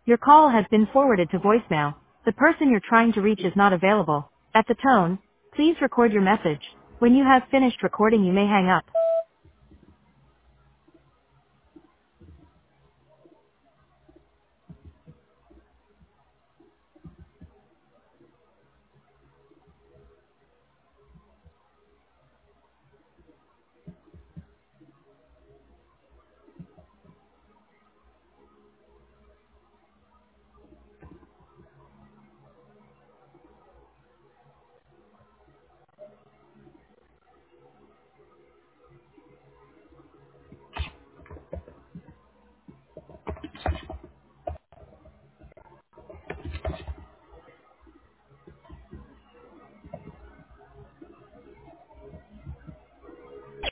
Your call has been forwarded to voicemail. The person you're trying to reach is not available. At the tone, please record your message. When you have finished recording, you may hang up.